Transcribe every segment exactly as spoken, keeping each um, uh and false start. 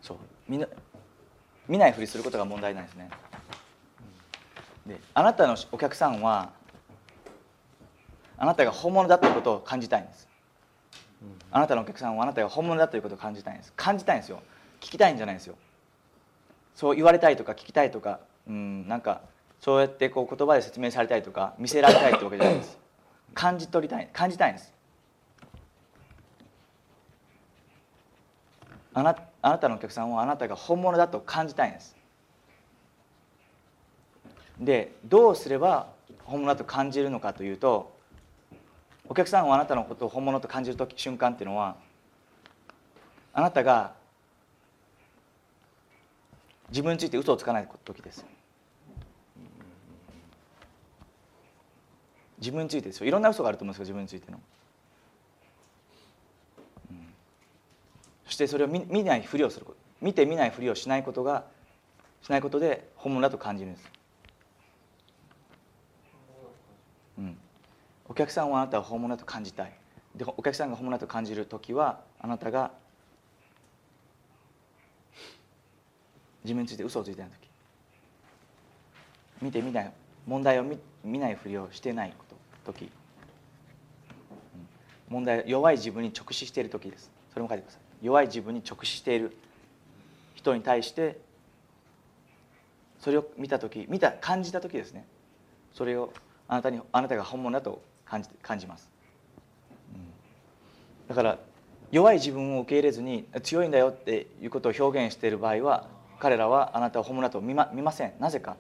そう見な見ないふりすることが問題なんですね。であなたのお客さんはあなたが本物だということを感じたいんです。あなたのお客さんはあなたが本物だということを感じたいんです。感じたいんですよ。聞きたいんじゃないんですよ。そう言われたいとか聞きたいとか、うん、なんかそうやってこう言葉で説明されたいとか見せられたいってわけじゃないです。感じ取りたい、感じたいんです。あな、あなたのお客さんはあなたが本物だと感じたいんです。でどうすれば本物だと感じるのかというと、お客さんはあなたのことを本物と感じる時瞬間っていうのは、あなたが自分について嘘をつかない時です。自分についてですよ。いろんな嘘があると思うんですよ、自分についての、うん、そしてそれを 見, 見ないふりをすること、見て見ないふりをしないことがしないことで本物だと感じるんです、うん、お客さんはあなたは本物だと感じたい。でお客さんが本物だと感じるときは、あなたが自分について嘘をついてないとき、見て見ない問題を 見, 見ないふりをしてないとき、問題弱い自分に直視しているときです。それも書いてください。弱い自分に直視している人に対してそれを見たとき、見た感じたときですね、それをあなたにあなたが本物だと感じ感じます、うん、だから弱い自分を受け入れずに強いんだよっていうことを表現している場合は、彼らはあなたを本物だと見 ま, 見ません。なぜか、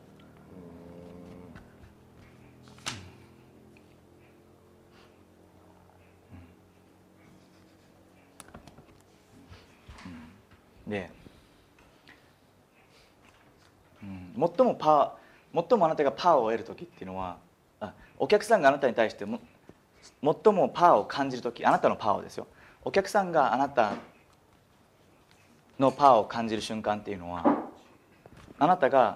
で、うん、最もパワー最もあなたがパワーを得る時っていうのは、あお客さんがあなたに対しても最もパワーを感じる時、あなたのパワーですよ。お客さんがあなたのパワーを感じる瞬間っていうのは、あなたが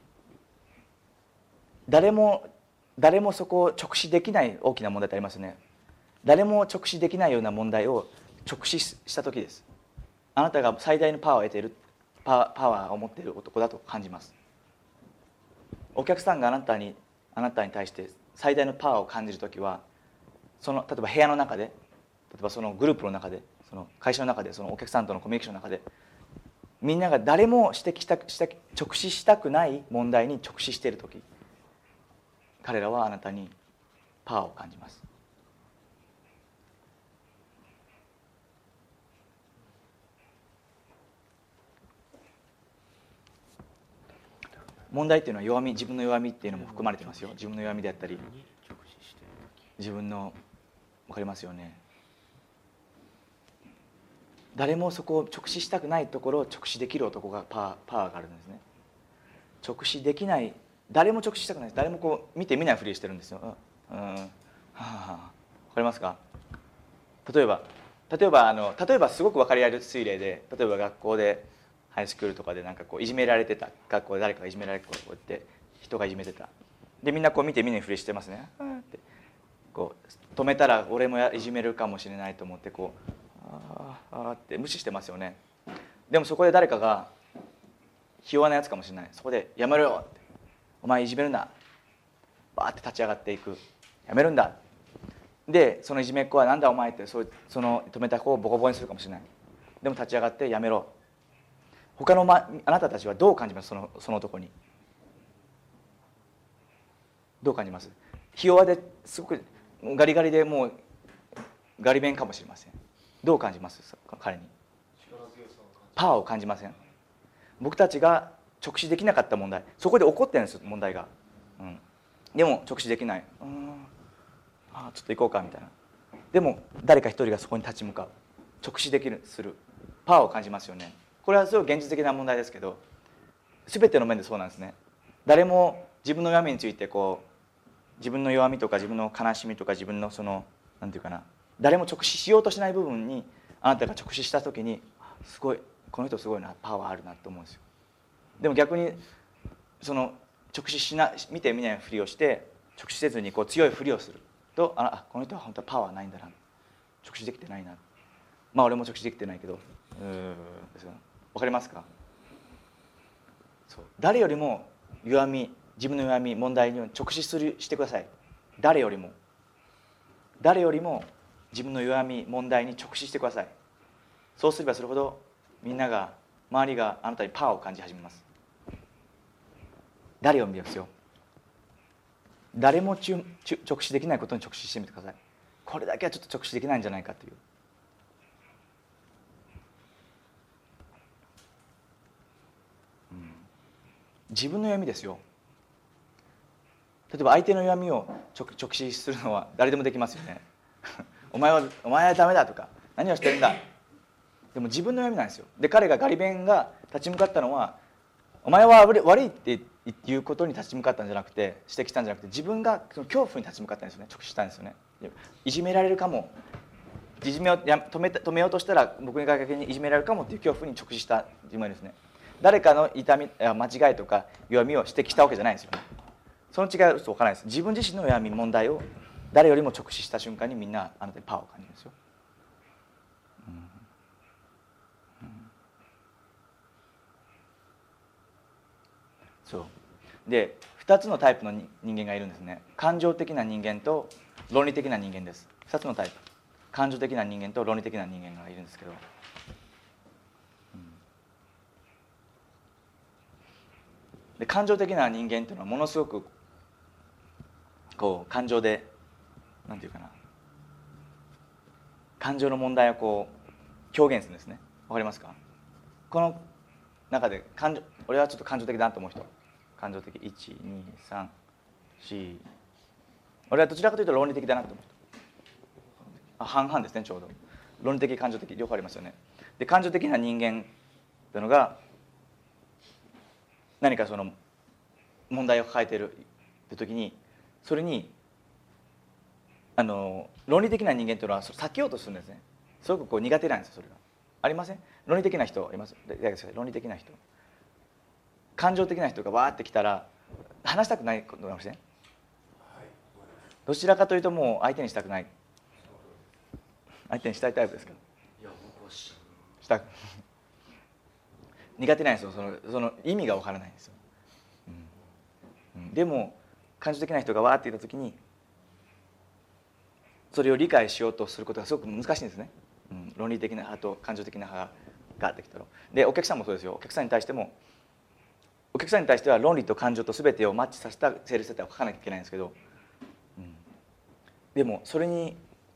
誰も誰もそこを直視できない大きな問題ってありますよね。誰も直視できないような問題を直視した時です。あなたが最大のパワーを得ているパワー、パワーを持っている男だと感じます。お客さんがあなたにあなたに対して最大のパワーを感じるときは、その例えば部屋の中で、例えばそのグループの中で、その会社の中で、そのお客さんとのコミュニケーションの中で、みんなが誰も指摘したした直視したくない問題に直視しているとき、彼らはあなたにパワーを感じます。問題っていうのは弱み、自分の弱みっていうのも含まれてますよ。自分の弱みであったり、自分の、分かりますよね。誰もそこを直視したくないところを直視できる男がパワー、パワーがあるんですね。直視できない、誰も直視したくない、誰もこう見て見ないふりしてるんですよ。うん、はあ、はあ、分かりますか。例えば例えばあの例えばすごく分かりやすい例で、例えば学校でハイスクールとかでなんかこういじめられてた、学校で誰かがいじめられてこうやって人がいじめてた、でみんなこう見て見ないふりしてますね。ってこう止めたら俺もいじめるかもしれないと思ってこうあーあーって無視してますよね。でもそこで誰かがひ弱なやつかもしれない。そこでやめろよって、お前いじめるな、バーって立ち上がっていく、やめるんだ。でそのいじめっ子はなんだお前って、そその止めた子をボコボコにするかもしれない。でも立ち上がってやめろ。他の、ま、あなたたちはどう感じます。そのその男にどう感じます。ひ弱ですごくガリガリでもうガリ弁かもしれません。どう感じます。彼にパワーを感じません。僕たちが直視できなかった問題、そこで起こってるんですよ、問題が、うん、でも直視できない、うーんあちょっと行こうかみたいな。でも誰か一人がそこに立ち向かう、直視できるするパワーを感じますよね。これはすごい現実的な問題ですけど、全ての面でそうなんですね。誰も自分の弱みについてこう自分の弱みとか自分の悲しみとか自分のそのなんていうかな、誰も直視しようとしない部分にあなたが直視した時に、すごいこの人すごいな、パワーあるなと思うんですよ。でも逆にその直視しな見て見ないふりをして直視せずにこう強いふりをすると、あこの人は本当はパワーないんだな、直視できてないな、まあ俺も直視できてないけどうーんですよ。 わかりますか？そう、誰よりも弱み、自分の弱み、問題に直視するしてください。誰よりも誰よりも自分の弱み、問題に直視してください。そうすればするほどみんなが、周りがあなたにパワーを感じ始めます。誰を見ますよ。誰も直視できないことに直視してみてください。これだけはちょっと直視できないんじゃないかという。うん、自分の弱みですよ。例えば相手の弱みを 直, 直視するのは誰でもできますよね。お前はお前はダメだとか、何をしてるんだ。でも自分の弱みなんですよ。で、彼がガリ勉が立ち向かったのは、お前は悪いっていうことに立ち向かったんじゃなくて、指摘したんじゃなくて、自分がその恐怖に立ち向かったんですよね。直視したんですよね。いじめられるかも、いじめをや止め止めようとしたら僕が逆にいじめられるかもっていう恐怖に直視した自分ですね。誰かの痛み、間違いとか弱みを指摘したわけじゃないんですよね。その違いは分からないです。自分自身の弱み、問題を誰よりも直視した瞬間にみんなあなたにパワーを感じるんですよ。うんうん、そうで、ふたつのタイプの人間がいるんですね。感情的な人間と論理的な人間です。ふたつのタイプ、感情的な人間と論理的な人間がいるんですけど、うん、で感情的な人間っていうのはものすごくこう感情で、なんていうかな、感情の問題をこう表現するんですね。わかりますか？この中で感情、俺はちょっと感情的だなと思う人、感情的いち、に、さん、よん、俺はどちらかというと論理的だなと思う人、あ、半々ですね。ちょうど論理的、感情的両方ありますよね。で、感情的な人間というのが何かその問題を抱えているという時に、それにあの論理的な人間というのは避けようとするんですね。すごくこう苦手なんですよ。それがありません？論理的な人います？論理的な人、感情的な人がわーってきたら話したくないことかもしれん。どちらかというともう相手にしたくない、相手にしたいタイプですか？いや、僕はしたく苦手なんですよ。そのその意味がわからないんですよ、うんうん、でも感情的な人がわーっていた時にそれを理解しようとすることがすごく難しいんですね、うん、論理的な派と感情的な派があってきたら。で、お客さんもそうですよ。お客さんに対してもお客さんに対しては論理と感情と全てをマッチさせたセールスセッターを書かなきゃいけないんですけど、うん、でもそれに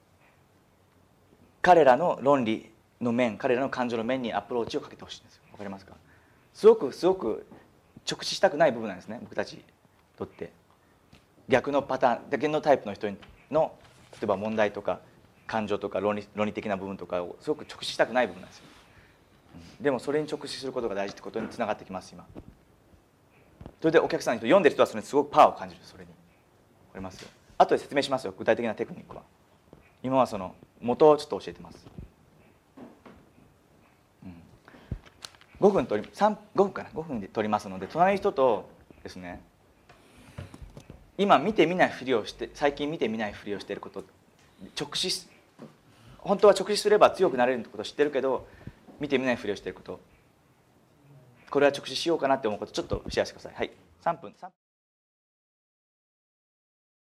彼らの論理の面、彼らの感情の面にアプローチをかけてほしいんですよ。わかりますか？すごくすごく直視したくない部分なんですね、僕たちにとって。逆のパターン、逆のタイプの人の例えば問題とか感情とか論理、論理的な部分とかをすごく直視したくない部分なんですよ。でもそれに直視することが大事ってことにつながってきます今。それでお客さんに読んでる人はそれにすごくパワーを感じる。それにわかりますよ。後で説明しますよ、具体的なテクニックは。今はその元をちょっと教えてます。うん、ごふん取りごふんかなごふんで取りますので、隣の人とですね、今見て見ないふりをして、最近見て見ないふりをしていること、直視、本当は直視すれば強くなれるってことを知ってるけど見て見ないふりをしていること、これは直視しようかなって思うこと、ちょっとシェアしてください。はい、さんぷん。